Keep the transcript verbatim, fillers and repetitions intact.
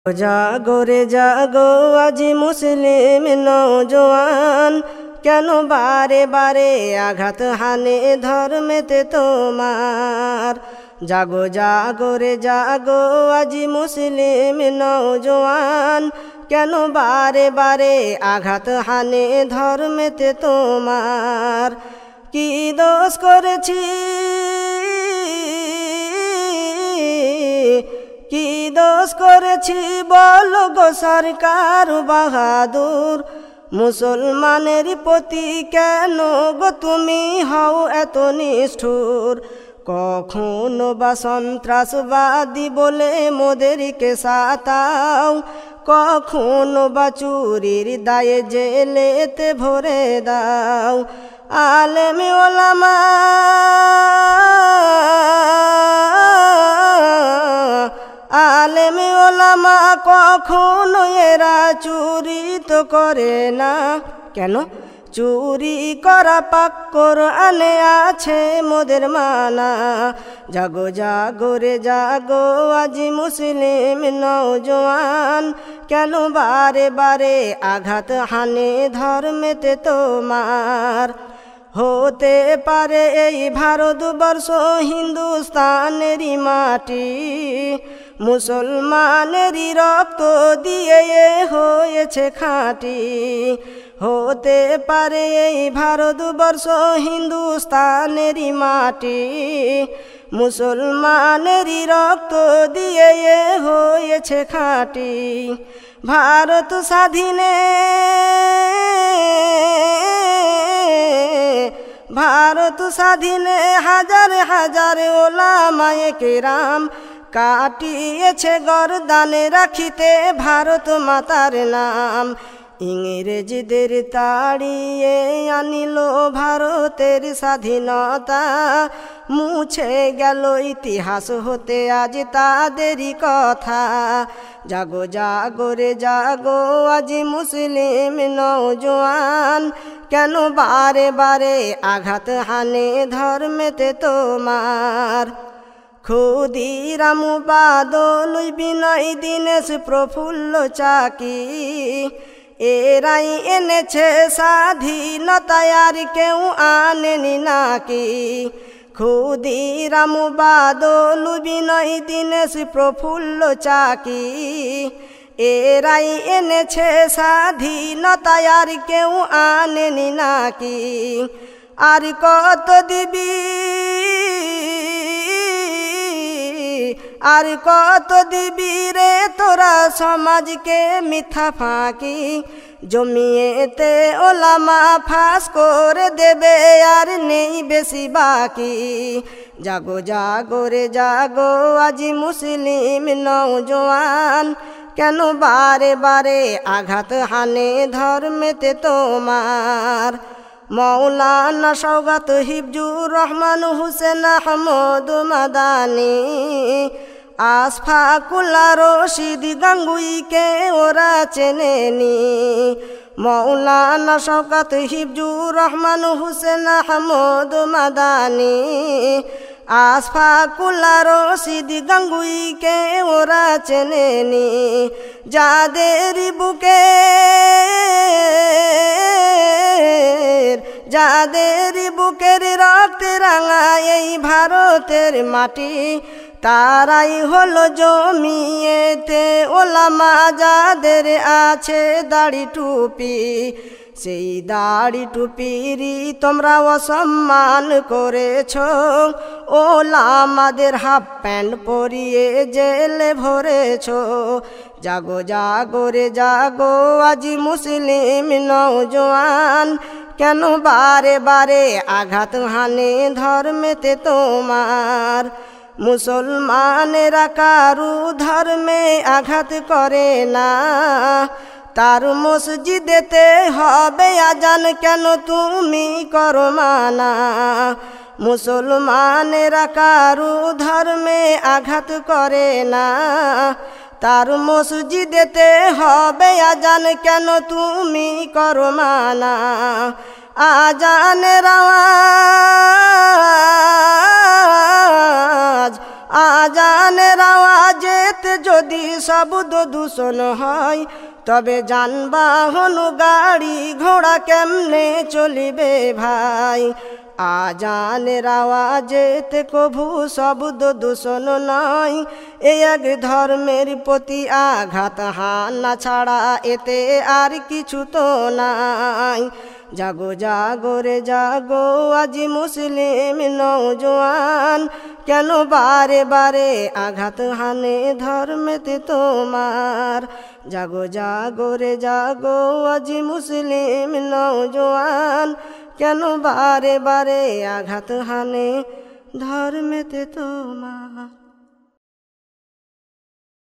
জাগো রে জাগো আজি মুসলিম নওজোয়ান, কেন বারে বারে আঘাত হানে ধর্মেতে তোমার। জাগো জাগো রে জাগো আজি মুসলিম নওজোয়ান, কেন বারে বারে আঘাত হানে ধর্মেতে তোমার। কি দোষ করেছি, কি দোষ করেছি বলো গো সরকার বাহাদুর। মুসলমানের প্রতি কেন গো তুমি হও এত নিষ্ঠুর। কখনো বা সন্ত্রাসবাদী বলে মোদেরকে সাতাও, কখনো বা চুরির দায়ে জেলেতে ভরে দাও। আলেম ওলামা আলেম ওলামা কখনো এরা চুরি তো করে না। কেন? চুরি করা পাক কোরআনে আছে মোদের মানা। জাগো জাগো রে জাগো আজি মুসলিম নওজোয়ান, কেন বারে বারে আঘাত হানে ধর্মেতে তোমার। হতে পারে এই ভারতবর্ষ হিন্দুস্তানেরই মাটি, মুসলমানেরই রক্ত দিয়ে হয়েছে খাঁটি। হতে পারে এই ভারতবর্ষ হিন্দুস্তানেরই মাটি, মুসলমানেরই রক্ত দিয়ে হয়েছে খাঁটি। ভারত স্বাধীনে ভারত স্বাধীনে হাজার হাজার ওলামায়ে কেরাম কাটিয়েছে গরদানে রাখিতে ভারত মাতার নাম। ইংরেজদের তাড়িয়ে আনিল ভারতের স্বাধীনতা, মুছে গেল ইতিহাস হতে আজ তাদেরই কথা। জাগো জাগো রে জাগো আজি মুসলিম নওজোয়ান, কেন বারে বারে আঘাত হানে ধর্মেতে তোমার। ক্ষুদিরাম বাদল বিনয় দীনেশ প্রফুল্ল চাকি, এরাই এনেছে স্বাধীনতা আর কেউ আনেনি নাকি। ক্ষুদিরাম বাদল বিনয় দীনেশ প্রফুল্ল চাকি, এরাই এনেছে স্বাধীনতা আর কেউ আনেনি নাকি। আর কত দিবি আর কত দিবি রে তোরা সমাজকে মিথ্যা ফাঁকি। জমিয়েতে ওলামা ফাঁস করে দেবে আর নেই বেশি বাকি। জাগো জাগো রে জাগো আজি মুসলিম নওজোয়ান, কেন বারে বারে আঘাত হানে ধর্মেতে তোমার। মৌলানা সওগাত হিফজুর রহমান হুসেন আহমদ মাদানী, আশফাকুল্লাহ রশিদ গাঙ্গুইকে ওরা চেনেনি। মৌলানা সওগাত হিফজুর রহমান হুসেন আহমদ মাদানী, আশফাকুল্লাহ রশিদ গাঙ্গুইকে ওরা চেনেনি। যাদের বুকে যাদের বুকের রক্তে রাঙা এই ভারতের মাটি, তারাই হলো জমিয়েতে ওলামা যাদের আছে দাড়ি টুপি। সেই দাড়ি টুপিরই তোমরা অসম্মান করেছ, ওলামাদের হাফ প্যান্ট পরিয়ে জেলে ভরেছ। জাগো জাগো রে জাগো আজি মুসলিম নওজোয়ান, কেন বারে বারে আঘাত হানে ধর্মেতে তোমার। মুসলমানেরা কারু ধর্মে আঘাত করে না, তার মসজিদেতে হবে আজান কেন তুমি করো মানা। মুসলমানেরা কারু ধর্মে আঘাত করে না, তার মসজিদেতে হবে আজান কেন তুমি করো মানা। আজানের আওয়াজ আজানের আওয়াজেতে যদি শব্দ দূষণ হয় তবে যানবাহন গাড়ি ঘোড়া কেমনে চলিবে ভাই। আজানের আওয়াজেতে কভু শব্দ দূষণ নয়, এ এক ধর্মের প্রতি আঘাত হানা ছাড়া এতে আর কিছু তো নাই। জাগো জাগো রে জাগো আজি মুসলিম নওজোয়ান, কেন বারে বারে আঘাত হানে ধর্মেতে তোমার। জাগো জাগো রে জাগো আজি মুসলিম নওজোয়ান, কেন বারে বারে আঘাত হানে ধর্মেতে তোমার।